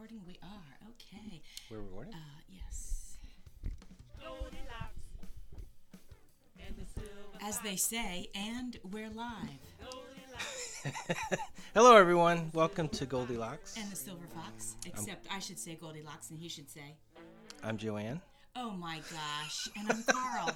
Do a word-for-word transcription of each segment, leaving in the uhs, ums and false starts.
recording? We are. Okay. We're recording? Uh, yes. As they say, and we're live. Hello, everyone. Welcome to Goldilocks. And the Silver Fox. Except I'm, I should say Goldilocks, and he should say. I'm Joanne. Oh my gosh. And I'm Carl.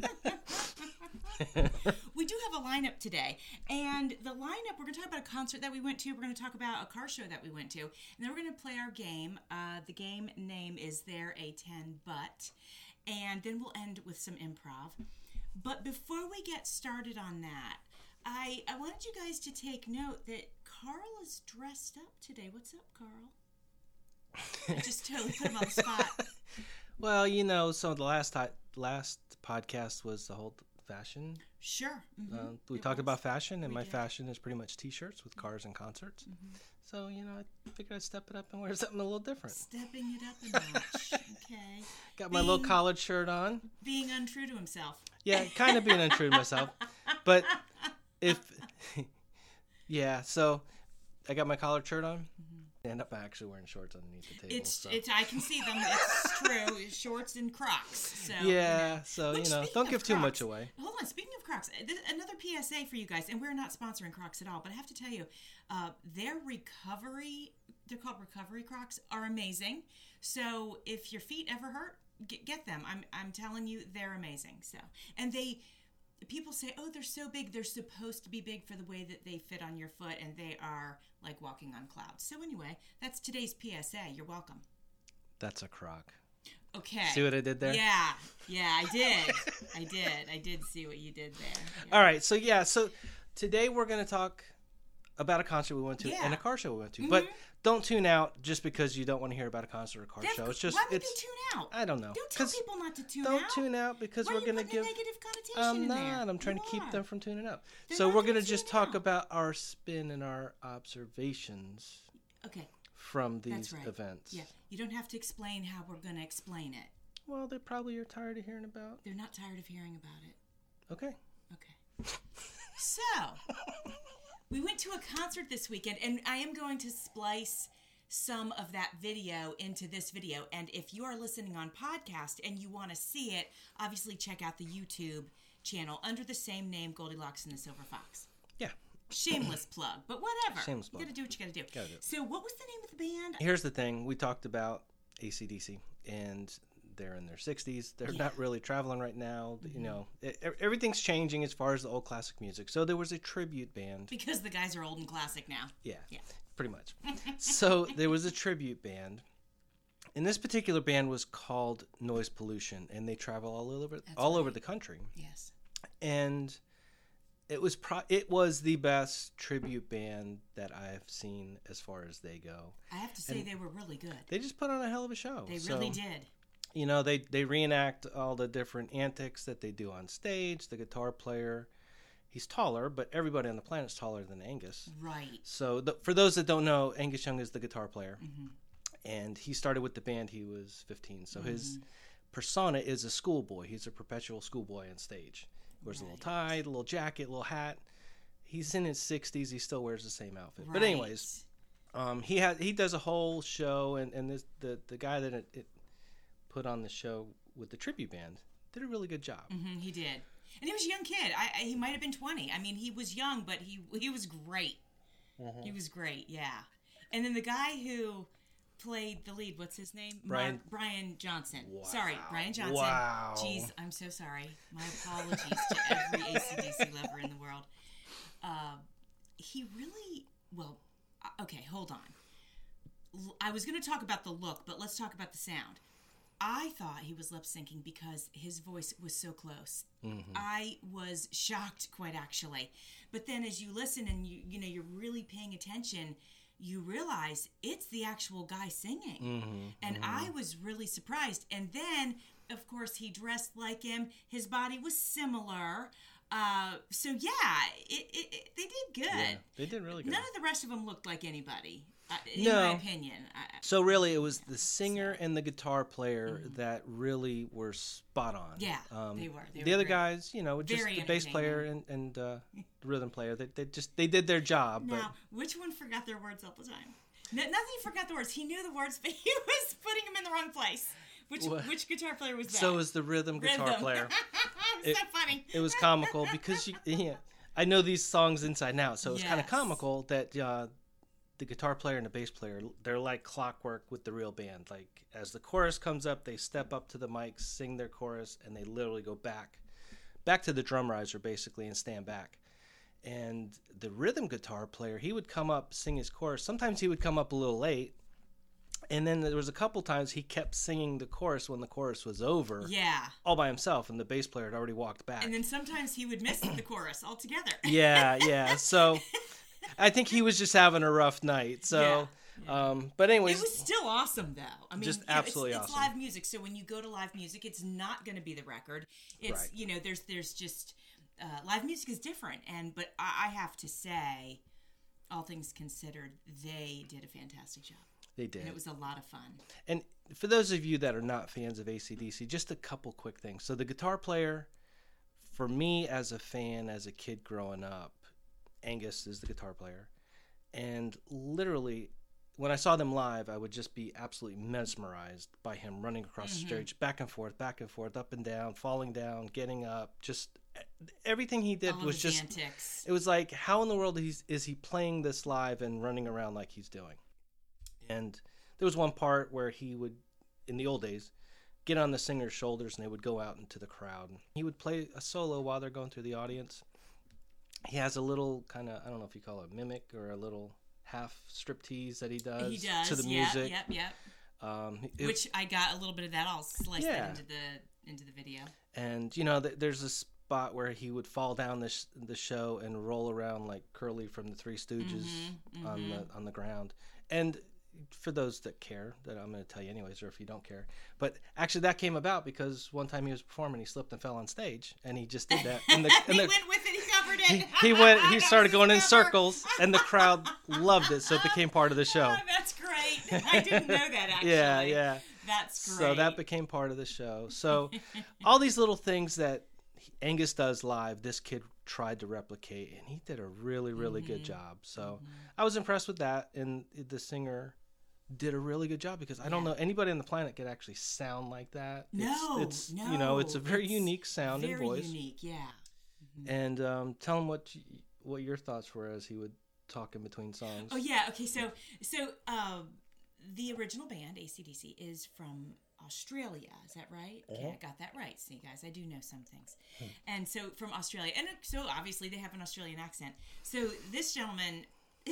We do have a lineup today. And the lineup, we're going to talk about a concert that we went to. We're going to talk about a car show that we went to. And then we're going to play our game. Uh, the game name is There a ten But. And then we'll end with some improv. But before we get started on that, I, I wanted you guys to take note that Carl is dressed up today. What's up, Carl? I just totally put him on the spot. Well, you know, so the last ti- last podcast was the whole fashion. Sure. Mm-hmm. Uh, we it talked was. about fashion, and We my did. fashion is pretty much T-shirts with cars and concerts. Mm-hmm. So, you know, I figured I'd step it up and wear something a little different. Stepping it up a notch. Okay. Got my Being- little collared shirt on. Being untrue to himself. Yeah, kind of being untrue to myself. But if, yeah, so I got my collared shirt on. Mm-hmm. I end up actually wearing shorts underneath the table. It's so. it's I can see them. It's true. Shorts and Crocs. So Yeah, you know. so, Which, you know, speaking don't of give too Crocs, much away. Hold on. Speaking of Crocs, th- another P S A for you guys, and we're not sponsoring Crocs at all, but I have to tell you, uh, their recovery, they're called recovery Crocs, are amazing. So if your feet ever hurt, get, get them. I'm I'm telling you, they're amazing. So and they. People say, oh, they're so big. They're supposed to be big for the way that they fit on your foot, and they are like walking on clouds. So anyway, that's today's P S A. You're welcome. That's a crock. Okay. See what I did there? Yeah. Yeah, I did. I did. I did see what you did there. Yeah. All right. So, yeah. So, today we're going to talk about a concert we went to Yeah. and a car show we went to. Mm-hmm. But don't tune out just because you don't want to hear about a concert or a car That's, show. It's just, why would it's, they tune out? I don't know. Don't tell 'Cause people not to tune Don't out. tune out because Why we're are you going to putting give. a negative connotation I'm in not. there? I'm trying You to keep are. them from tuning out. They're so, not we're gonna going to just tune talk out. about our spin and our observations Okay. from these That's right. events. Yeah. You don't have to explain how we're going to explain it. Well, they probably are tired of hearing about. They're not tired of hearing about it. Okay. Okay. So, we went to a concert this weekend, and I am going to splice some of that video into this video. And if you are listening on podcast and you want to see it, obviously check out the YouTube channel under the same name, Goldilocks and the Silver Fox. Yeah. Shameless plug, but whatever. Shameless plug. You gotta do what you gotta do. Gotta do it. So, what was the name of the band? Here's the thing. We talked about A C D C, and they're in their sixties. They're Yeah. not really traveling right now. Mm-hmm. You know, it, everything's changing as far as the old classic music. So there was a tribute band. Because the guys are old and classic now. Yeah, Yeah. pretty much. So there was a tribute band. And this particular band was called Noise Pollution, and they travel all over That's all over right. the country. Yes. And it was pro- it was the best tribute band that I've seen as far as they go. I have to say And they were really good. They just put on a hell of a show. They So, really did. you know, they, they reenact all the different antics that they do on stage. The guitar player, he's taller, but everybody on the planet's taller than Angus. Right. So the, for those that don't know, Angus Young is the guitar player. Mm-hmm. And he started with the band, he was fifteen. So his Mm-hmm. persona is a schoolboy. He's a perpetual schoolboy on stage. Wears a little tie, a little jacket, a little hat. He's in his sixties. He still wears the same outfit. But Right. anyways, um, he had he does a whole show, and, and this, the, the guy that it, it put on the show with the tribute band did a really good job. Mm-hmm, he did. And he was a young kid. I, I, he might have been twenty. I mean, he was young, but he he was great. Mm-hmm. He was great, yeah. And then the guy who played the lead, what's his name? Brian- Mark, Brian Johnson. Wow. Sorry, Brian Johnson. Wow. Jeez, I'm so sorry. My apologies to every A C D C lover in the world. Uh, he really, well, uh, okay, hold on. L- I was going to talk about the look, but let's talk about the sound. I thought he was lip syncing because his voice was so close. Mm-hmm. I was shocked, quite actually. But then, as you listen and you you know you're really paying attention, you realize it's the actual guy singing, Mm-hmm. and I was really surprised. And then, of course, he dressed like him. His body was similar. Uh, so yeah, it, it, it, they did good. Yeah, they did really good. None of the rest of them looked like anybody, uh, in No. my opinion. I, So really, it was the singer and the guitar player that really were spot on. Yeah, um, they were. They the were other great. guys, you know, just Very the bass player and, and uh, the rhythm player. They, they just they did their job. now, which one forgot their words all the time? No, nothing he forgot the words. He knew the words, but he was putting them in the wrong place. Which What? which guitar player was that? So was the rhythm guitar Rhythm. player. It was It- so funny. It was comical because you, yeah, I know these songs inside and out, so it was kind of Yes. comical that uh, the guitar player and the bass player, they're like clockwork with the real band. Like as the chorus comes up, they step up to the mics, sing their chorus, and they literally go back, back to the drum riser basically, and stand back. And the rhythm guitar player, he would come up, sing his chorus. Sometimes he would come up a little late. And then there was a couple times he kept singing the chorus when the chorus was over, Yeah. all by himself, and the bass player had already walked back. And then sometimes he would miss the chorus altogether. Yeah, yeah. So I think he was just having a rough night. So, um, but anyways, It was still awesome, though. I mean, Just you know, absolutely it's, it's awesome. live music, so when you go to live music, it's not going to be the record. It's Right. you know, there's there's just uh, live music is different, and but I, I have to say, all things considered, they did a fantastic job, they did. and it was a lot of fun. And for those of you that are not fans of A C D C, just a couple quick things. So the guitar player, for me as a fan, as a kid growing up, Angus is the guitar player. And literally, when I saw them live, I would just be absolutely mesmerized by him running across Mm-hmm. the stage, back and forth, back and forth, up and down, falling down, getting up. Just everything he did All was of his just, antics. it was like, how in the world is, is he playing this live and running around like he's doing? And there was one part where he would, in the old days, get on the singer's shoulders and they would go out into the crowd. He would play a solo while they're going through the audience. He has a little kind of, I don't know if you call it mimic or a little half striptease that he does, He does to the yep, music. Yep, yep. Um, it- Which I got a little bit of that. I'll slice Yeah. that into the into the video. and, you know, th- there's a spot where he would fall down the, sh- the show and roll around like Curly from the Three Stooges Mhm, on the on the ground. And for those that care, that I'm going to tell you anyways, or if you don't care. But actually that came about because one time he was performing, he slipped and fell on stage, and he just did that. And the, he and the, went with it. He covered it. he, he went, he That started was going in his cover. circles, and the crowd loved it, so it became part of the show. Oh, that's great. I didn't know that, actually. Yeah, yeah. That's great. So that became part of the show. So all these little things that Angus does live, this kid tried to replicate, and he did a really, really good job. So I was impressed with that, and the singer did a really good job because I don't know anybody on the planet could actually sound like that. No, it's, it's no. you know, it's a very It's unique sound very and voice. unique, yeah. And um, tell him what you, what your thoughts were as he would talk in between songs. Oh, yeah. Okay, so so um, the original band, A C D C, is from Australia. Is that right? Okay, I got that right. See, guys, I do know some things. And so from Australia. And so obviously they have an Australian accent. So this gentleman,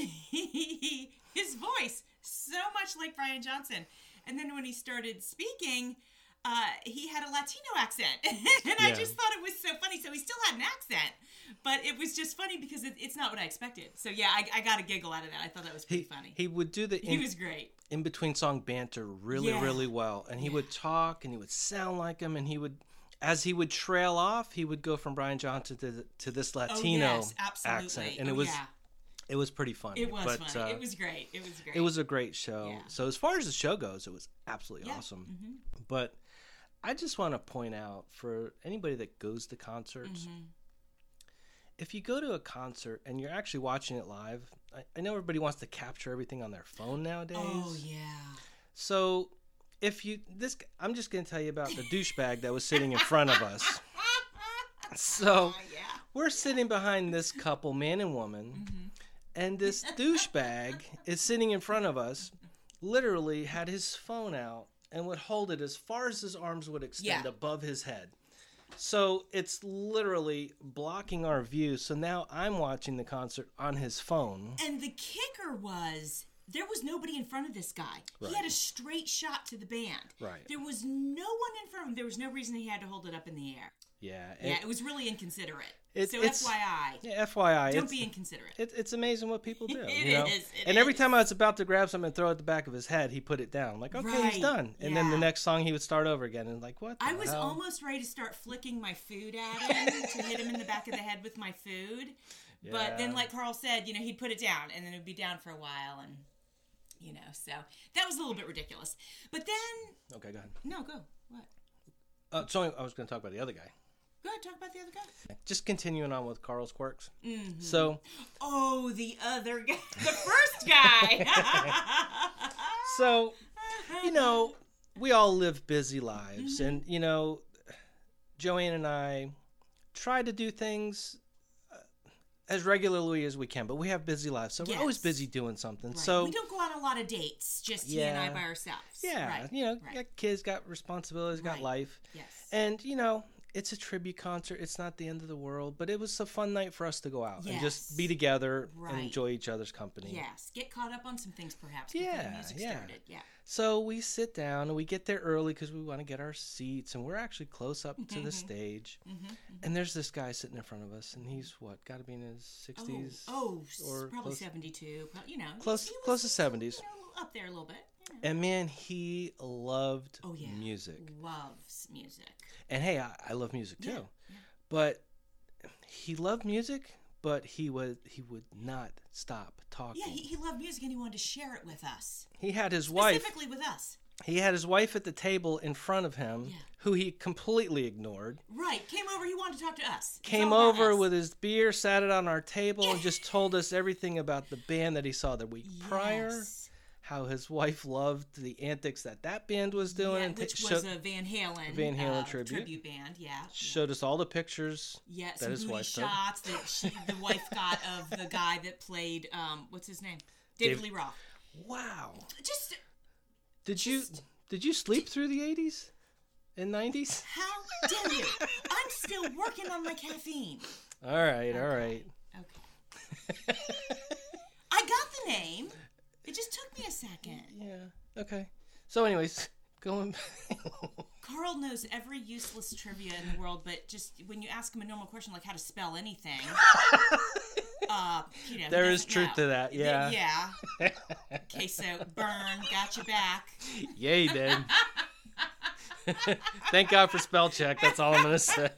his voice, so much like Brian Johnson. And then when he started speaking, uh, he had a Latino accent. and I Yeah. just thought it was so funny. So he still had an accent. But it was just funny because it, it's not what I expected. So yeah, I, I got a giggle out of that. I thought that was pretty He, funny. he would do the He in, was great. in between song banter really, Yeah. really well. And he Yeah. would talk and he would sound like him. And he would, as he would trail off, he would go from Brian Johnson to, the, to this Latino oh, yes, absolutely. accent. And oh, it was yeah. it was pretty funny. It was but, funny. Uh, it was great. It was great. It was a great show. Yeah. So as far as the show goes, it was absolutely Yeah. awesome. Mhm. But I just want to point out for anybody that goes to concerts, Mhm. if you go to a concert and you're actually watching it live, I, I know everybody wants to capture everything on their phone nowadays. Oh yeah. So if you this, I'm just going to tell you about the douchebag that was sitting in front of us. So Oh, yeah. we're sitting behind this couple, man and woman, Mm-hmm. and this douchebag is sitting in front of us, literally had his phone out and would hold it as far as his arms would extend Yeah. above his head. So it's literally blocking our view. So now I'm watching the concert on his phone. And the kicker was there was nobody in front of this guy. Right. He had a straight shot to the band. Right. There was no one in front of him. There was no reason he had to hold it up in the air. Yeah. Yeah, it- it was really inconsiderate. It- so it's- F Y I, yeah, F Y I. don't it's, be inconsiderate. it, it's amazing what people do. It you know? is, it and every is. time I was about to grab something and throw it at the back of his head, he put it down. Like, okay, Right, he's done. And then the yeah. next song he would start over again. And like, what the I was hell? almost ready to start flicking my food at him to hit him in the back of the head with my food. But then, Yeah. like Carl said, you know, he'd put it down and then it would be down for a while. And, you know, so that was a little bit ridiculous. But then, Okay, go ahead. no, go. What? Uh, so I was going to talk about the other guy. Go ahead, talk about the other guy. Just continuing on with Carl's quirks. Mm-hmm. So, oh, the other guy, the first guy. so, you know, we all live busy lives, Mm-hmm. and you know, Joanne and I try to do things uh, as regularly as we can, but we have busy lives, so Yes. we're always busy doing something. Right. So we don't go on a lot of dates, just he and I Yeah. by ourselves. yeah, Right. you know, Right. got kids, got responsibilities, got Right. life, Yes. and you know, it's a tribute concert. It's not the end of the world, but it was a fun night for us to go out and Yes. just be together Right. and enjoy each other's company. Yes. Get caught up on some things, perhaps. Before Yeah, the music yeah. started. Yeah. So we sit down and we get there early because we want to get our seats, and we're actually close up to the stage. Mm-hmm. And there's this guy sitting in front of us, and he's what, got to be in his sixties? Oh, oh or probably close- seventy-two. But, you know, Close- he was, close to seventies. You know, up there a little bit. You know. And man, he loved Oh yeah. music. Loves music. And hey, I, I love music too. Yeah, yeah. But he loved music, but he would he would not stop talking. Yeah, he, he loved music and he wanted to share it with us. He had his wife. Specifically with us. He had his wife at the table in front of him, Yeah. who he completely ignored. Right. Came over, he wanted to talk to us. It's Came all about over us. with his beer, sat it on our table, and just told us everything about the band that he saw the week prior. Yes. How his wife loved the antics that that band was doing, Yeah, and which ta- was sho- a Van Halen, Van Halen uh, tribute. band. Yeah. showed us all the pictures. Yeah, that some his booty wife took. shots that she, the wife got of the guy that played, um, what's his name? David Dave- Lee Roth. Wow! Just Did you did you sleep through the eighties and nineties? how dare you? I'm still working on my caffeine. All right, all right. Okay. I got the name. It just took me a second. Yeah. Okay. So, anyways, going. Carl knows every useless trivia in the world, but just when you ask him a normal question like how to spell anything, uh, you know, he There is doesn't truth know. to that, yeah. Yeah. Okay, so burn, got your back. Yeah, he did. Thank God for spell check. That's all I'm gonna say.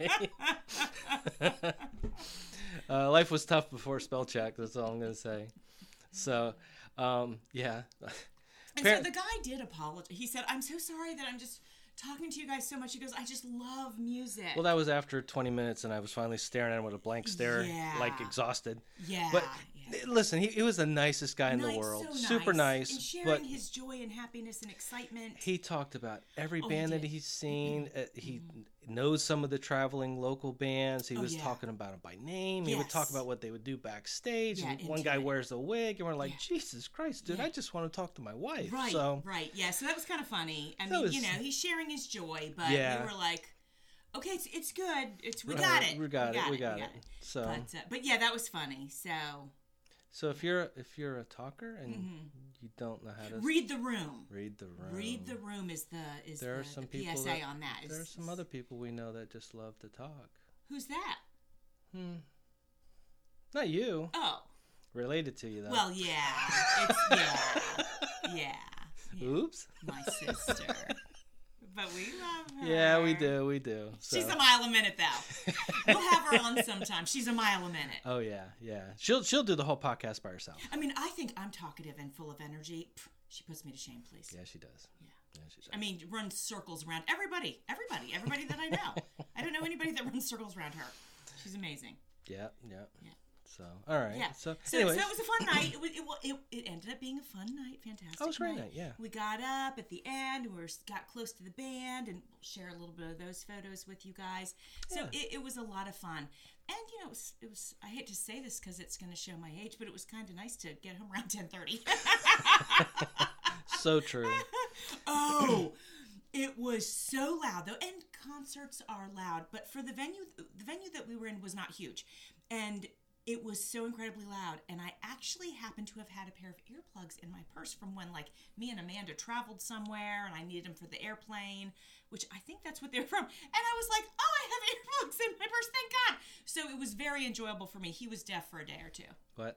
uh, life was tough before spell check. That's all I'm gonna say. So, um, yeah. And Par- so the guy did apologize. He said, "I'm so sorry that I'm just talking to you guys so much." He goes, "I just love music." Well, that was after twenty minutes, and I was finally staring at him with a blank stare, Yeah. like exhausted. yeah. But yeah. listen, he, he was the nicest guy in the Nice, world. so Super nice. nice. And sharing But his joy and happiness and excitement. he talked about every Oh, he band that did. he's seen. Uh, he knows some of the traveling local bands. He Oh, was yeah. talking about them by name. He would talk Yes. about what they would do backstage. Yeah, and one guy intimate. wears a wig, and we're like, Yeah. Jesus Christ, dude, Yeah. I just want to talk to my wife. Right, So, right. Yeah, so that was kind of funny. I That mean, was- you know, he's sharing his joy, but Yeah. we were like, okay, it's it's good. It's we right, got it. We got it. We got it. So, But uh, but yeah, that was funny. So so if you're if you're a talker and Mm-hmm. you don't know how to read the room. read the room, Read the room is the is There the, are some the people P S A that- on that. There are Is- some other people we know that just love to talk. Who's that? Hmm. Not you. Oh, Related to you though. well, yeah, it's yeah, yeah, yeah. Oops. My sister. But we love her. Yeah, we do. We do. So. She's a mile a minute, though. We'll have her on sometime. She's a mile a minute. Oh yeah, yeah. She'll she'll do the whole podcast by herself. I mean, I think I'm talkative and full of energy. Pff, she puts me to shame, please. Yeah, she does. Yeah. Yeah, she does. I mean, runs circles around everybody, everybody, everybody that I know. I don't know anybody that runs circles around her. She's amazing. Yeah, yeah. Yeah. So, all right. Yeah. So, So, anyways, so it was a fun night. It, was- it, wa- it, it ended up being a fun night. Fantastic. Oh, it was a great night, yeah. We got up at the end. We were, got close to the band, and we'll share a little bit of those photos with you guys. So Yeah. it, it was a lot of fun. And you know, it was. It was I hate to say this because it's going to show my age, but it was kind of nice to get home around ten thirty. so true. Oh, it was so loud though, and concerts are loud. But for the venue, the venue that we were in was not huge, and it was so incredibly loud. And I actually happened to have had a pair of earplugs in my purse from when, like, me and Amanda traveled somewhere, and I needed them for the airplane, which I think that's what they're from. And I was like, oh, I have earplugs in my purse, thank God. So it was very enjoyable for me. He was deaf for a day or two. What?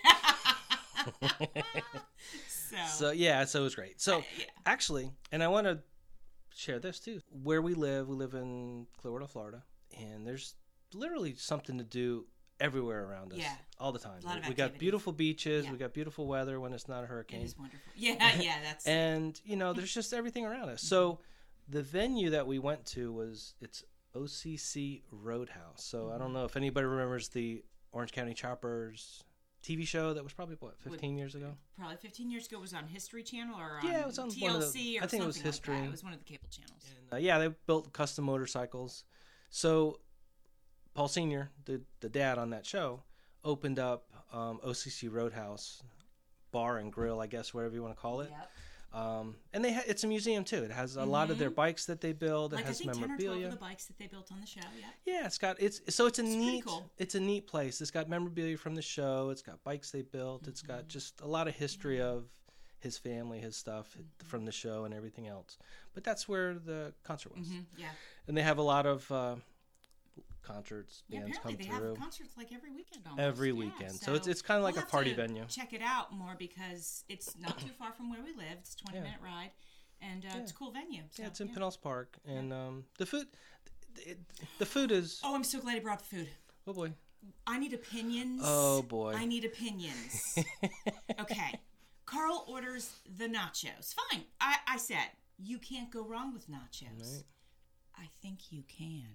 So, So yeah, so it was great. So Uh, yeah. actually, and I want to share this too. Where we live, we live in Clearwater, Florida, and there's literally something to do everywhere around us. Yeah. All the time. A lot of we got activities. beautiful beaches. Yeah. We got beautiful weather when it's not a it hurricane. is wonderful. Yeah, yeah, that's... And you know, there's just everything around us. So the venue that we went to was it's O C C Roadhouse. So I don't know if anybody remembers the Orange County Choppers T V show that was probably, what, fifteen Would, years ago? Probably fifteen years ago. It was on History Channel or on, yeah, it was on T L C one of the, or I think it was something History. like that. It was one of the cable channels. And, uh, yeah, they built custom motorcycles. So Paul Senior, the, the dad on that show, opened up um, O C C Roadhouse Bar and Grill, I guess, whatever you want to call it. Yep. Um, and they ha- it's a museum too. It has a mm-hmm. lot of their bikes that they build. It like has I think memorabilia. ten or twelve of the bikes that they built on the show. Yeah. Yeah, it's got it's so it's a it's neat cool. it's a neat place. It's got memorabilia from the show. It's got bikes they built. Mm-hmm. It's got just a lot of history yeah. of his family, his stuff mm-hmm. from the show and everything else. But that's where the concert was. Mm-hmm. Yeah. And they have a lot of uh, concerts, yeah, bands come they through. Have concerts like every weekend almost. Every yeah, weekend. So, so it's it's kind of like we'll a party venue. Check it out more because it's not too far from where we live. It's a twenty yeah. minute ride. And uh, yeah. it's a cool venue. So, yeah, it's in yeah. Pinellas Park. And um, the food it, the food is... Oh, I'm so glad he brought the food. Oh, boy. I need opinions. Oh, boy. I need opinions. Okay. Carl orders the nachos. Fine. I, I said, you can't go wrong with nachos. Right. I think you can.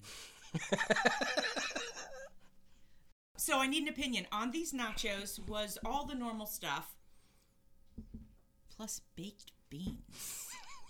So I need an opinion on these nachos. Was all the normal stuff plus baked beans.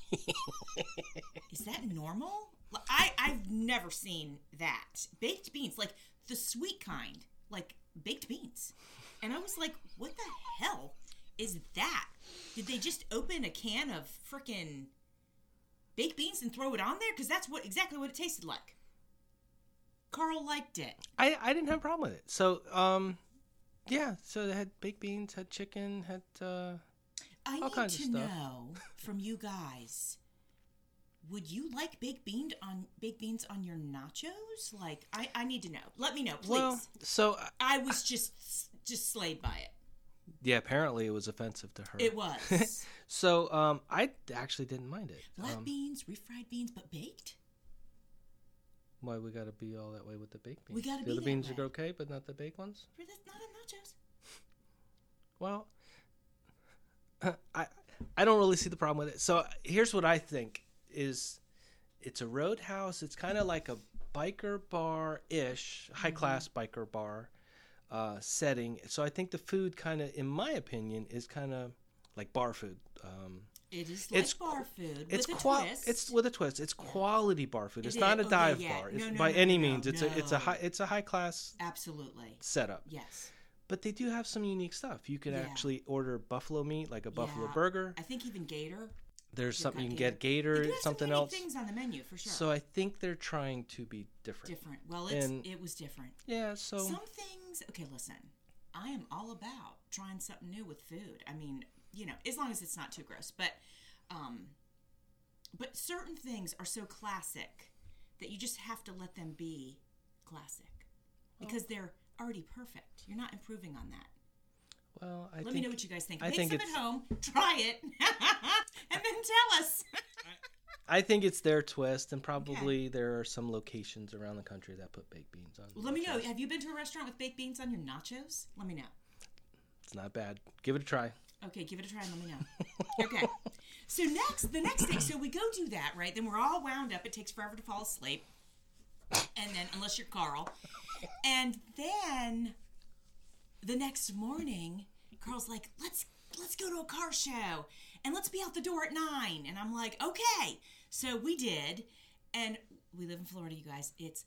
Is that normal? I, I've never seen that. Baked beans, like the sweet kind, like baked beans. And I was like, what the hell is that? Did they just open a can of frickin' baked beans and throw it on there? Because that's what exactly what it tasted like. Carl liked it. I, I didn't have a problem with it. So, um, yeah, so they had baked beans, had chicken, had uh, I all need kinds to of stuff. know from you guys, would you like baked bean on baked beans on your nachos? Like, I, I need to know. Let me know, please. Well, so I was just just slayed by it. Yeah, apparently it was offensive to her. It was. So um, I actually didn't mind it. Black um, beans, refried beans, but baked? Why we got to be all that way with the baked beans? We got to the be other that beans way. are okay, but not the baked ones? But that's not in nachos. Well, I I don't really see the problem with it. So here's what I think is it's a roadhouse. It's kind of like a biker bar-ish, high-class mm-hmm. biker bar uh, setting. So I think the food kind of, in my opinion, is kind of like bar food. Um, it is like it's, bar food it's with qua- a twist. It's with a twist. It's yeah. quality bar food. It's it not is. a dive okay, yeah. bar. It's no, no, by no, any no, means. no. It's a it's a high it's a high class absolutely setup. Yes. But they do have some unique stuff. You can yeah. actually order buffalo meat, like a buffalo yeah. burger. I think even gator. There's They've something you can gator. get gator, they do have something some else. Things on the menu for sure. So I think they're trying to be different. Different. Well, it's, and, it was different. Yeah. So some things. Okay, listen. I am all about trying something new with food. I mean, you know, as long as it's not too gross. But, um, but certain things are so classic that you just have to let them be classic because they're already perfect. You're not improving on that. Well, I Let think, me know what you guys think. I Make think some it's, at home, try it, and then tell us. I think it's their twist, and probably okay. there are some locations around the country that put baked beans on. Well, let me know. Have you been to a restaurant with baked beans on your nachos? Let me know. It's not bad. Give it a try. Okay, give it a try and let me know. Okay. So next, the next day, so we go do that, right? Then we're all wound up. It takes forever to fall asleep. And then, unless you're Carl. And then the next morning, Carl's like, let's let's go to a car show and let's be out the door at nine. And I'm like, okay. So we did. And we live in Florida, you guys. It's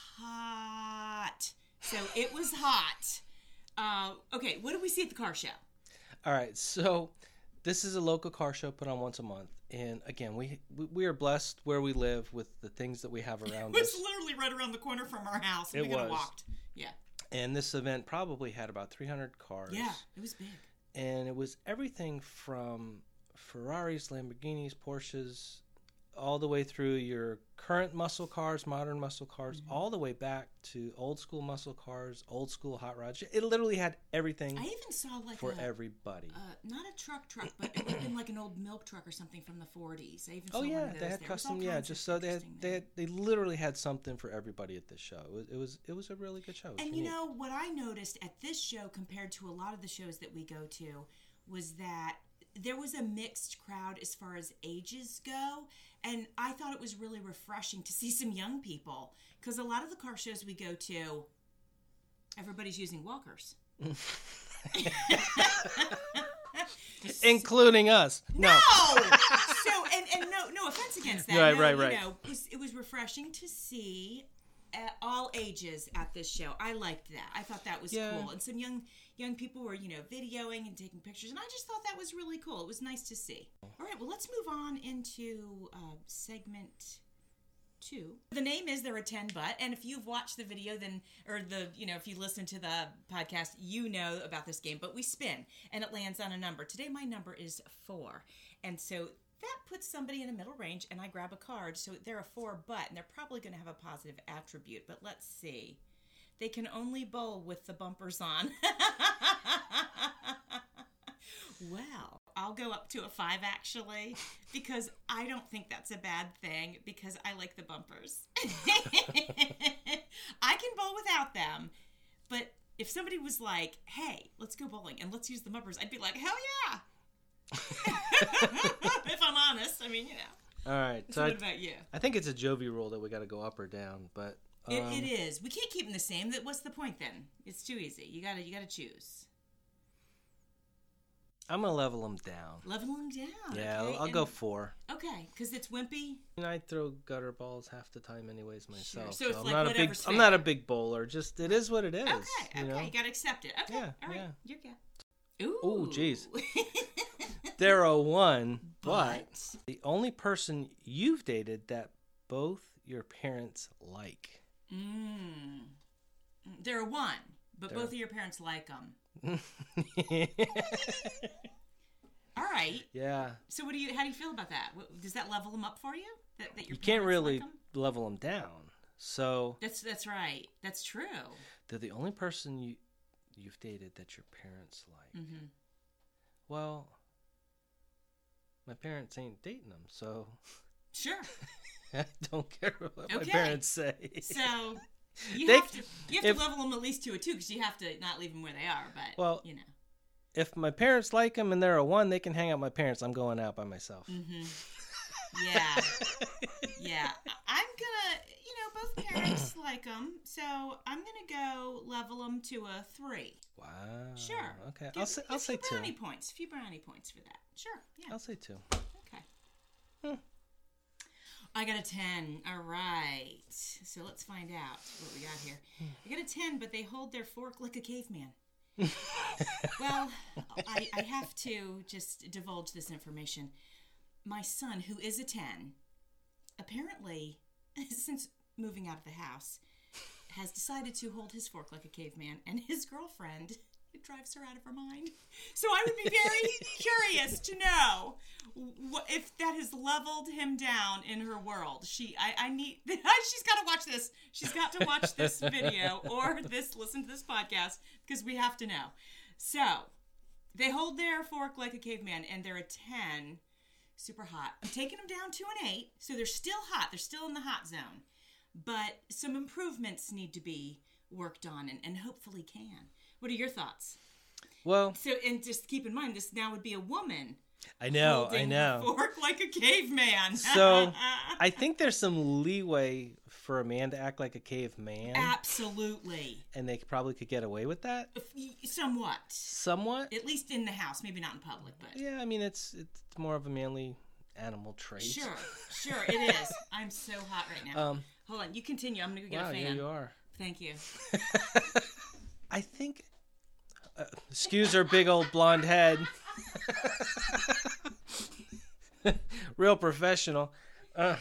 hot. So it was hot. Uh, okay, what did we see at the car show? All right, so this is a local car show put on once a month. And again, we we are blessed where we live with the things that we have around us. It was us. literally right around the corner from our house. And it we could have was. walked. Yeah. And this event probably had about three hundred cars. Yeah, it was big. And it was everything from Ferraris, Lamborghinis, Porsches, all the way through your current muscle cars, modern muscle cars, mm-hmm. all the way back to old school muscle cars, old school hot rods. It literally had everything. I even saw like for a, everybody. Uh, not a truck truck, but it would have been like an old milk truck or something from the forties. I even saw oh yeah, one of those they had there. custom. Yeah, just so they had, they had, they literally had something for everybody at this show. It was it was, it was a really good show. And unique. you know what I noticed at this show compared to a lot of the shows that we go to was that there was a mixed crowd as far as ages go, and I thought it was really refreshing to see some young people, because a lot of the car shows we go to, everybody's using walkers. Including us. No. No! So, and, and no no offense against that. Right, no, right, you right. know, it was, it was refreshing to see uh, all ages at this show. I liked that. I thought that was Yeah. cool. And some young young people were, you know, videoing and taking pictures, and I just thought that was really cool. It was nice to see. All right, well, let's move on into uh, segment two. The name is There Are ten But, and if you've watched the video, then, or the, you know, if you listen to the podcast, you know about this game, but we spin, and it lands on a number. Today, my number is four, and so that puts somebody in a middle range, and I grab a card, so they're a four but, and they're probably going to have a positive attribute, but let's see. They can only bowl with the bumpers on. Well, I'll go up to a five, actually, because I don't think that's a bad thing, because I like the bumpers. I can bowl without them, but if somebody was like, hey, let's go bowling and let's use the bumpers, I'd be like, hell yeah. If I'm honest, I mean, you know. All right. So So what I, about you? I think it's a Jovi rule that we got to go up or down, but um, It, it is. We can't keep them the same. That What's the point then? It's too easy. You gotta, you gotta choose. I'm gonna level them down. Level them down. Yeah, okay? I'll, I'll And- go four. Okay, because it's wimpy. I mean, I throw gutter balls half the time, anyways, myself. So it's I'm like not a big. whatever's I'm not a fair. big bowler. Just it is what it is. Okay, okay, You know? you gotta accept it. Okay, Yeah, all right, yeah. you're good. Ooh, Ooh, jeez. They're a one, but But- the only person you've dated that both your parents like. Mm. They're a one, but They're- both of your parents like them. All right. Yeah. So, what do you? How do you feel about that? What, does that level them up for you? That, that your You can't parents really Like 'em? level them down. So That's that's right. That's true. they're the only person you you've dated that your parents like. Mm-hmm. Well, my parents ain't dating them, so Sure. I don't care what my Okay. parents say. So you They- have to you have if- to level them at least to a two, because you have to not leave them where they are. But Well, you know. If my parents like them and they're a one, they can hang out with my parents. I'm going out by myself. Mm-hmm. Yeah. Yeah. I- I'm gonna, you know, both parents like them, so I'm gonna go level them to a three. Wow. Sure. Okay. Give, I'll say I'll a say few two. brownie points. A few brownie points for that. Sure. Yeah. I'll say two. Okay. Hmm. I got a ten. All right. So let's find out what we got here. I got a ten, but they hold their fork like a caveman. Well, I, I have to just divulge this information. My son, who is a ten, apparently, since moving out of the house, has decided to hold his fork like a caveman, and his girlfriend, it drives her out of her mind. So I would be very curious to know what, if that has leveled him down in her world. She, I, I need, she's got to watch this. She's got to watch this video or this, listen to this podcast, because we have to know. So they hold their fork like a caveman, and they're a ten, super hot. I'm taking them down to an eight, so they're still hot. They're still in the hot zone. But some improvements need to be worked on, and, and hopefully can. What are your thoughts? Well, So, and just keep in mind, this now would be a woman. I know, I holding know. the fork like a caveman. So I think there's some leeway for a man to act like a caveman, Absolutely. and they probably could get away with that Somewhat. somewhat. At least in the house, maybe not in public, but Yeah, I mean it's it's more of a manly animal trait. sure, sure, it is. I'm so hot right now. Um. Hold on, you continue. I'm going to go get Wow, a here fan. you are. Thank you. I think. Uh, excuse her big old blonde head. Real professional. Uh,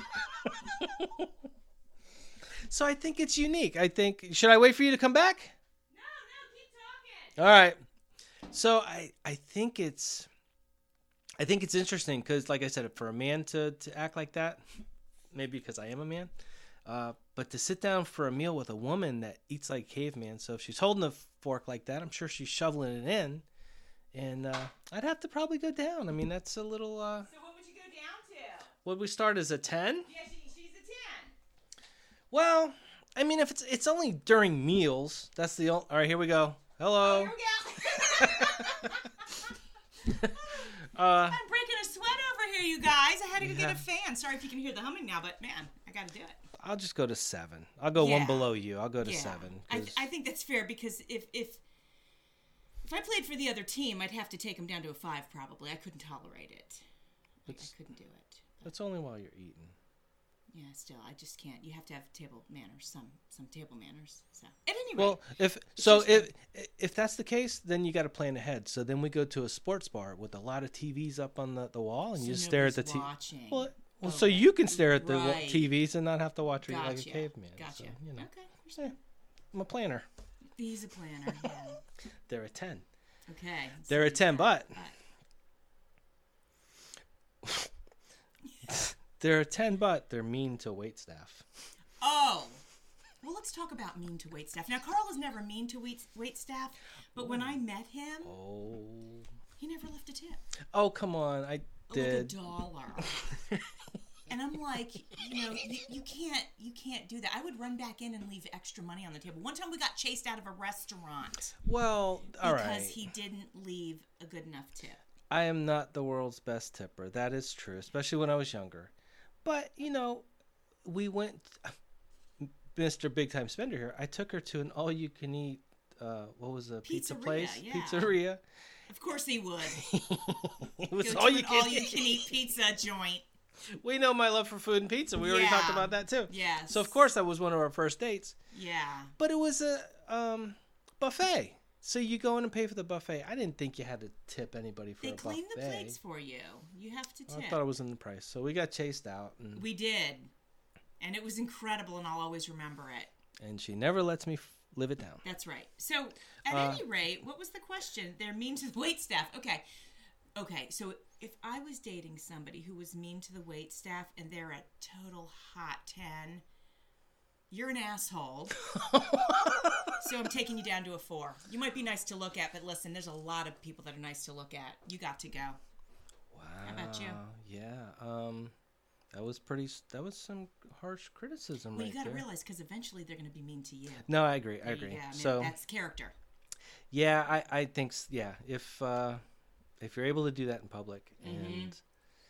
so I think it's unique. I think. Should I wait for you to come back? No, no, keep talking. All right. So I I think it's I think it's interesting because, like I said, for a man to, to act like that, maybe because I am a man, uh, but to sit down for a meal with a woman that eats like caveman. So if she's holding a fork like that, I'm sure she's shoveling it in, and uh, I'd have to probably go down. I mean, that's a little. Uh, So what would you go down to? would we start as a ten? Yeah, she, she's a ten. Well, I mean, if it's it's only during meals, that's the only. All right, here we go. Hello. Here we go. Uh, I'm breaking a sweat over here, you guys. I had to go Yeah. get a fan. Sorry if you can hear the humming now, but man, I got to do it. I'll just go to seven. I'll go Yeah. one below you. I'll go to Yeah. seven. I, 'cause- I think that's fair because if if if I played for the other team, I'd have to take them down to a five probably. I couldn't tolerate it. Like, I It's- couldn't do it. That's only while you're eating. Yeah, still, I just can't. You have to have table manners, some some table manners. So at any rate, Well, if so, just if if that's the case, then you got to plan ahead. So then we go to a sports bar with a lot of T Vs up on the, the wall, and so you just stare at the nobody's T V. watching. Well, well, Oh, so right. you can stare at the wa- Right. T Vs and not have to watch it like a Gotcha. caveman. Gotcha. So, you know, Okay, you're yeah, smart. I'm a planner. He's a planner. Yeah. They're a ten. Okay. They're a so- ten, but but- they're a ten, but they're mean to wait staff. Oh. Well, let's talk about mean to wait staff. Now, Carl was never mean to wait, wait staff, but when I met him, Oh. he never left a tip. Oh, come on. I did. Like a dollar. And I'm like, you know, you, you can't you can't do that. I would run back in and leave extra money on the table. One time we got chased out of a restaurant Well, all because right. he didn't leave a good enough tip. I am not the world's best tipper. That is true, especially when I was younger. But, you know, we went, Mister Big Time Spender here, I took her to an all you can eat, uh, what was the pizza Pizzeria, place? yeah. Pizzeria. Of course he would. It was Go all to you an can all you eat. can eat pizza joint. We know my love for food and pizza. We already talked Yeah. about that too. Yes. So, of course, that was one of our first dates. Yeah. But it was a um, buffet. So you go in and pay for the buffet. I didn't think you had to tip anybody for They a buffet. clean the plates for you. You have to tip. I thought it was in the price. So we got chased out. And, We did. And it was incredible, and I'll always remember it. and she never lets me f- live it down. That's right. So, at Uh, any rate, what was the question? They're mean to the wait staff. Okay. Okay, so if I was dating somebody who was mean to the wait staff and they're a total hot ten, you're an asshole. So I'm taking you down to a four. You might be nice to look at, but listen, there's a lot of people that are nice to look at. You got to go. Wow. How about you? Yeah. Um, that was pretty. s- That was some harsh criticism Well, right you got to there. realize, because eventually they're going to be mean to you. No, I agree. I There you agree. go. I mean, so that's character. yeah, I I think s- yeah. If uh, if you're able to do that in public Mm-hmm. and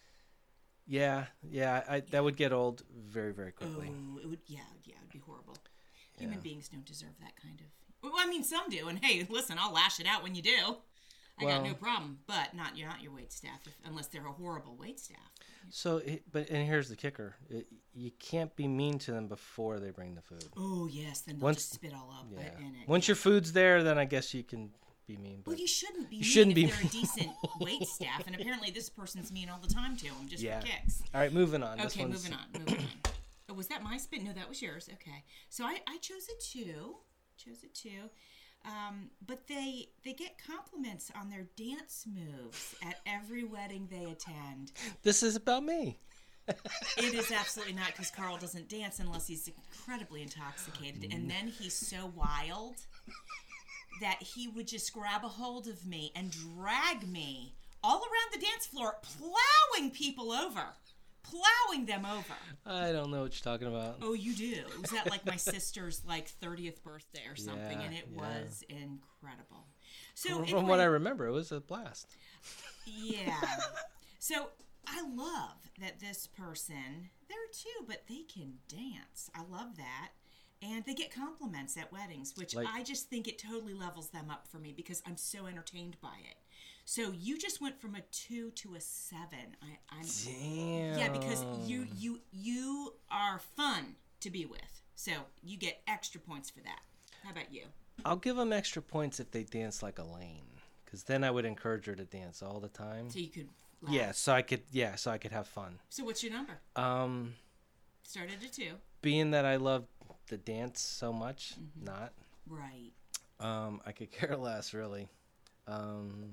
yeah, yeah, I that would get old very very quickly. Oh, it would. Yeah, yeah, it would be horrible. Human Yeah. beings don't deserve that kind of. Well, I mean, some do. And hey, listen, I'll lash it out when you do. I got no Well- problem. But not you're not your wait staff, if, unless they're a horrible wait staff. So, it, but and here's the kicker: it, you can't be mean to them before they bring the food. Oh yes, then they'll Once- just spit all up Yeah. in it. Once your food's there, then I guess you can be mean. But Well, you shouldn't be. You mean shouldn't if be they're a decent wait staff, and apparently this person's mean all the time to them, just Yeah. for kicks. all right, moving on. This Okay, one's- moving on. Moving on. Oh, was that my spit? No, that was yours. Okay, so I, I chose a two. Chose a two. Um, but they they get compliments on their dance moves at every wedding they attend. This is about me. It is absolutely not, because Carl doesn't dance unless he's incredibly intoxicated, and then he's so wild that he would just grab a hold of me and drag me all around the dance floor, plowing people over, plowing them over. I don't know what you're talking about. Oh, you do. It was at like my sister's like thirtieth birthday or something, Yeah, and it yeah. was incredible. So From anyway, what I remember, it was a blast. yeah. So I love that this person, they're two, but they can dance. I love that. And they get compliments at weddings, which Like- I just think it totally levels them up for me because I'm so entertained by it. So you just went from a two to a seven. I, I'm Damn. yeah, because you you you are fun to be with. So you get extra points for that. How about you? I'll give them extra points if they dance like Elaine, because then I would encourage her to dance all the time. So you could laugh. Yeah, so I could. Yeah, so I could have fun. So what's your number? Um, Start at a two. being that I love the dance so much, Mm-hmm. not. Right. Um, I could care less really. Um,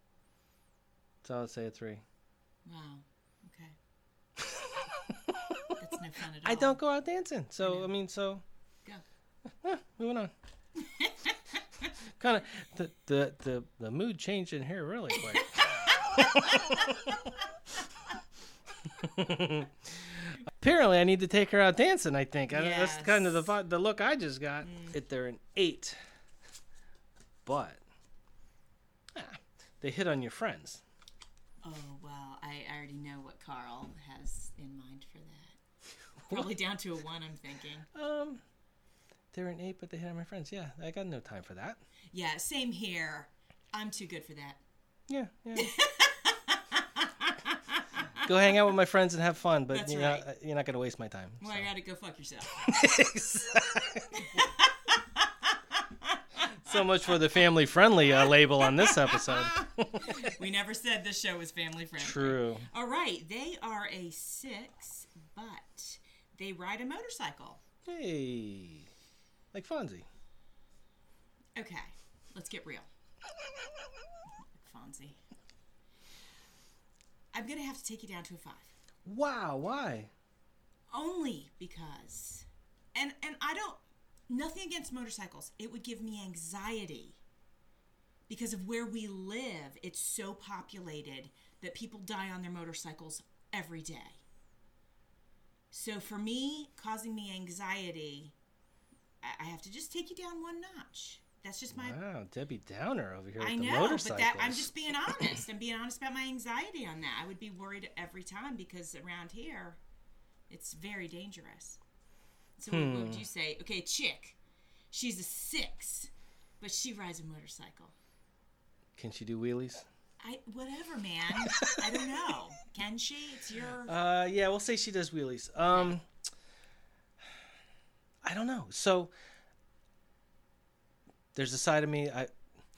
so I'd say a three. Wow. Okay. That's no fun at all. I don't go out dancing, so know. I, mean, so Go. eh, moving on. Kind of the, the the the mood changed in here really quick. Apparently, I need to take her out dancing. I think I, that's kind of the Yes. vi- the look I just got. If they're an eight, but ah, they hit on your friends. Oh, well, I, I already know what Carl has in mind for that. Probably down to a one, I'm thinking. Um, they're an eight, but they hit on my friends. Yeah, I got no time for that. Yeah, same here. I'm too good for that. Yeah, yeah. Go hang out with my friends and have fun, but That's you right. know, you're not going to waste my time. Well, so. I gotta go fuck yourself. Exactly. So much for the family-friendly uh, label on this episode. We never said this show was family friendly. True. All right, they are a six, but they ride a motorcycle. Hey, like Fonzie. Okay, let's get real. Fonzie. I'm gonna have to take you down to a five. Wow, why? Only because, and and I don't, nothing against motorcycles. It would give me anxiety because of where we live. It's so populated that people die on their motorcycles every day. So for me, causing me anxiety, I I have to just take you down one notch. That's just my. Wow, Debbie Downer over here with I the know, motorcycles. but that I'm just being honest. I'm being honest about my anxiety on that. I would be worried every time because around here, it's very dangerous. So Hmm. what would you say? Okay, a chick. She's a six, but she rides a motorcycle. Can she do wheelies? I whatever, man. I don't know. Can she? It's your. Uh, yeah, we'll say she does wheelies. Um, I don't know. So there's a side of me. I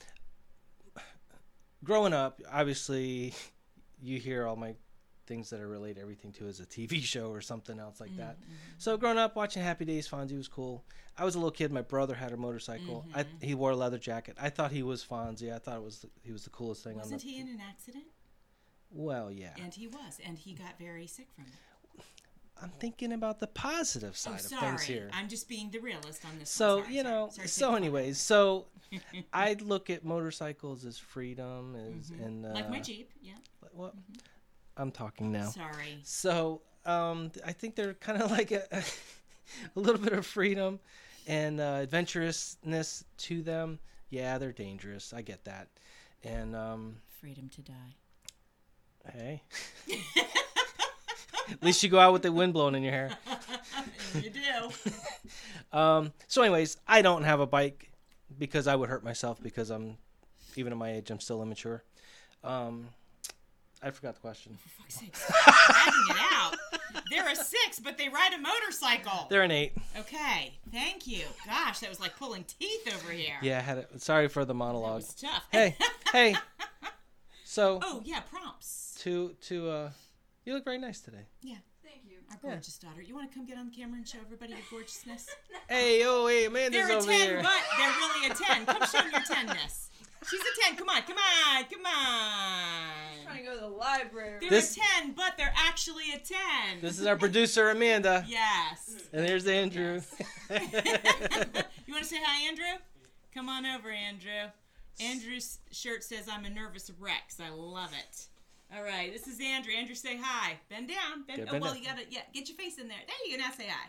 growing up, obviously, you hear all my things that I relate everything to as a T V show or something else like that. Mm-hmm. So growing up, watching Happy Days, Fonzie was cool. I was a little kid. My brother had a motorcycle. Mm-hmm. I, he wore a leather jacket. I thought he was Fonzie. I thought it was he was the coolest thing. Wasn't on the, he in an accident? Well, yeah. And he was, and he got very sick from it. I'm thinking about the positive side Oh, of sorry. things here. I'm just being the realist on this. So, one. Sorry, you sorry. know, Sorry to so take anyways, so I look at motorcycles as freedom as, Mhm. and uh, like my Jeep, yeah. Well, I'm talking now. Sorry. So, um, I think they're kind of like a, a little bit of freedom and uh, adventurousness to them. Yeah, they're dangerous. I get that. And um, Freedom to die. hey, at least you go out with the wind blowing in your hair. You do. Um, so anyways, I don't have a bike because I would hurt myself because I'm, even at my age, I'm still immature. Um, I forgot the question. For fuck's sake, stop dragging it out. They're a six, but they ride a motorcycle. They're an eight. Okay, thank you. Gosh, that was like pulling teeth over here. Yeah, I had it. Sorry for the That monologue. was tough. Hey, hey. So Oh, yeah, prompts. to to uh, you look very nice today. Yeah, Thank you. our Yeah. gorgeous daughter. You want to come get on the camera and show everybody your gorgeousness? Hey, oh, hey, Amanda's They're a over ten, here. but they're really a ten. Come show them your tenness. She's a ten. Come on, come on, come on. Trying to go to the library. They're This- a ten, but they're actually a ten. This is our producer Amanda, Yes. and there's Andrew. You want to say hi, Andrew? Come on over, Andrew. Andrew's shirt says, I'm a nervous wreck. I love it. All right, this is Andrew. Andrew, say hi. Bend down. Bend. Okay, oh, bend well, down. you gotta, yeah, get your face in there. There you go. Now say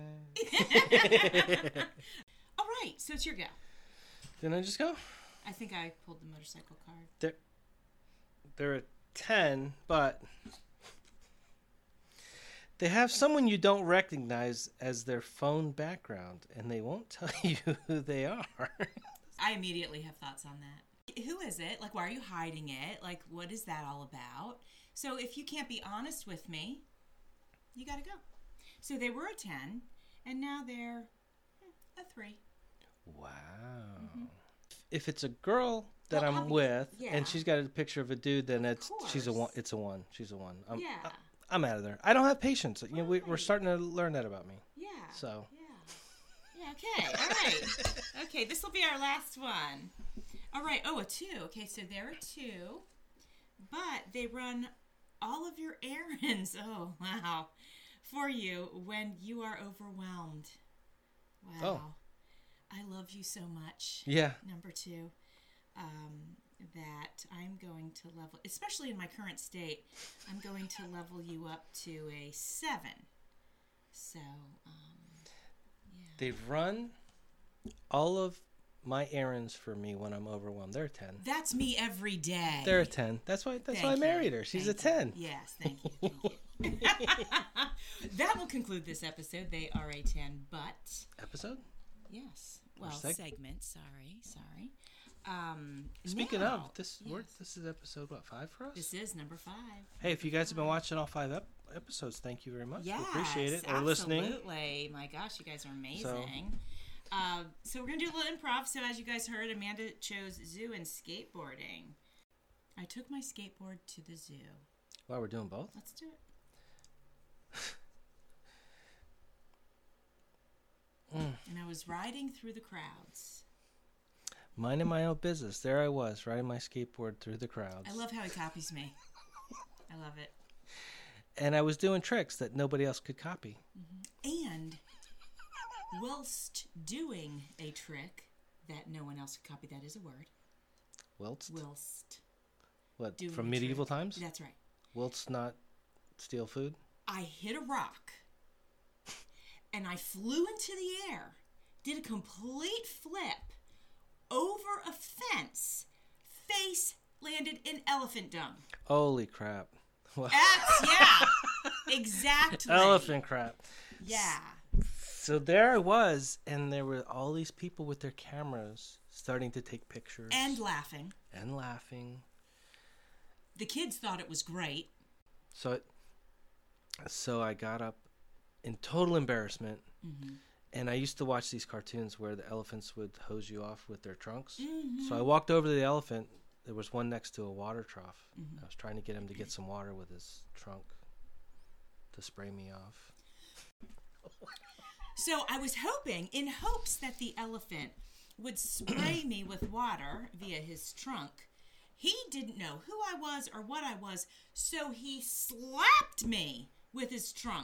hi. All right, so it's your go. Didn't I just go? I think I pulled the motorcycle card. They're, they're a ten, but they have someone you don't recognize as their phone background, and they won't tell you who they are. I immediately have thoughts on that. Who is it? Like, why are you hiding it? Like, what is that all about? So if you can't be honest with me, you gotta go. So they were a ten, and now they're hmm, a three. Wow. If it's a girl that Well, I'm obvi- with, yeah. and she's got a picture of a dude, then it's she's a one. course. It's a one. She's a one. I'm, Yeah. I, I'm out of there. I don't have patience. You know, we, we're Right. starting to learn that about me. Yeah. So. Yeah. Yeah, okay. All right. Okay, this will be our last one. All right. Oh, a two. Okay, so they're a two, but they run all of your errands. Oh, wow. For you when you are overwhelmed. Wow. Oh. I love you so much. Yeah. Number two. Um, that I'm going to level, especially in my current state, I'm going to level you up to a seven. So, um, yeah. They run all of my errands for me when I'm overwhelmed. They're a ten. That's me every day. They're a ten. That's why. That's Thank why I you. married her. She's Thank a ten. you. Yes, thank you. Thank you. That will conclude this episode. They are a ten, but Episode. yes, well, seg- segment. Sorry, sorry. Um, Speaking now- of, this yes. we're, this is episode what five for us? This is number five. Hey, if you guys have been watching all five ep- episodes, thank you very much. Yes, we appreciate it. Or listening. Absolutely. My gosh, you guys are amazing. So, uh, so we're going to do a little improv. So as you guys heard, Amanda chose zoo and skateboarding. I took my skateboard to the zoo. Wow, we're doing both? Let's do it. Mm. And I was riding through the crowds. Minding my own business. There I was, riding my skateboard through the crowds. I love how he copies me. I love it. And I was doing tricks that nobody else could copy. Mm-hmm. And whilst doing a trick that no one else could copy, that is a word. Whilst? Whilst. What, doing from a medieval trick. times? That's right. Whilst not steal food? I hit a rock and I flew into the air, did a complete flip over a fence, face landed in elephant dung. Holy crap. That's, yeah, exactly. Elephant crap. Yeah. So there I was, and there were all these people with their cameras starting to take pictures. And laughing. And laughing. The kids thought it was great. So, it, so I got up in total embarrassment, Mm-hmm. and I used to watch these cartoons where the elephants would hose you off with their trunks. Mm-hmm. So I walked over to the elephant. There was one next to a water trough. Mm-hmm. I was trying to get him to get some water with his trunk to spray me off. So I was hoping, in hopes that the elephant would spray me with water via his trunk. He didn't know who I was or what I was, so he slapped me with his trunk.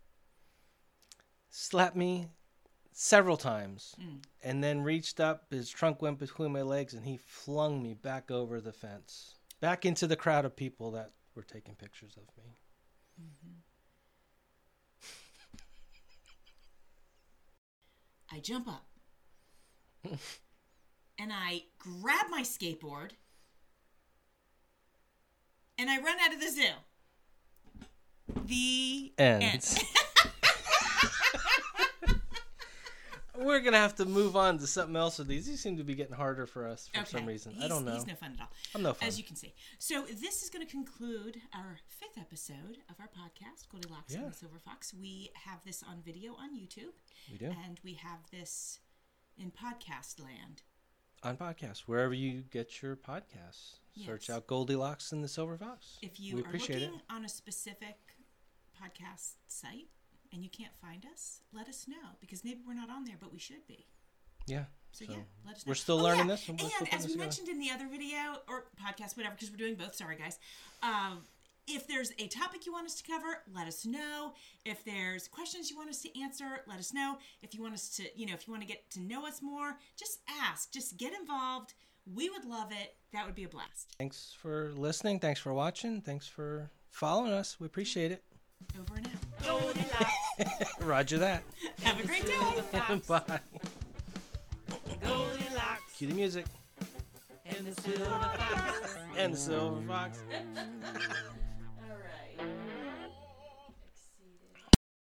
Slapped me several times, Mm. and then reached up. His trunk went between my legs, and he flung me back over the fence, back into the crowd of people that were taking pictures of me. Mm-hmm. I jump up, and I grab my skateboard, and I run out of the zoo. The End. end. We're going to have to move on to something else with these. These seem to be getting harder for us for Okay. some reason. He's, I don't know. He's no fun at all. I'm no fun. As you can see. So this is going to conclude our fifth episode of our podcast, Goldilocks Yeah. and the Silver Fox. We have this on video on YouTube. We do. And we have this in podcast land. On podcasts, wherever you get your podcasts. Search Yes. out Goldilocks and the Silver Fox. If you we are appreciate looking it. on a specific podcast site and you can't find us, let us know. Because maybe we're not on there, but we should be. Yeah. So, So, yeah, let us know. we're still Oh, learning yeah. this, and we're And still putting as this we together. mentioned in the other video or podcast, whatever, because we're doing both. Sorry, guys. Um, if there's a topic you want us to cover, let us know. If there's questions you want us to answer, let us know. If you want us to, you know, if you want to get to know us more, just ask. Just get involved. We would love it. That would be a blast. Thanks for listening. Thanks for watching. Thanks for following us. We appreciate it. Over and out. Goldilocks Roger that. Have a great day. Bye. Goldilocks Cue the music. and the Silver Fox. And the Silver Fox.